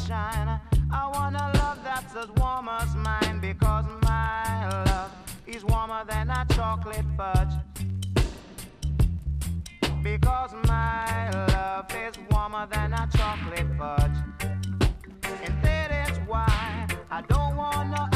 sunshine. I want a love that's as warm as mine, because my love is warmer than a chocolate fudge. Because my love is warmer than a chocolate fudge. And that is why I don't want no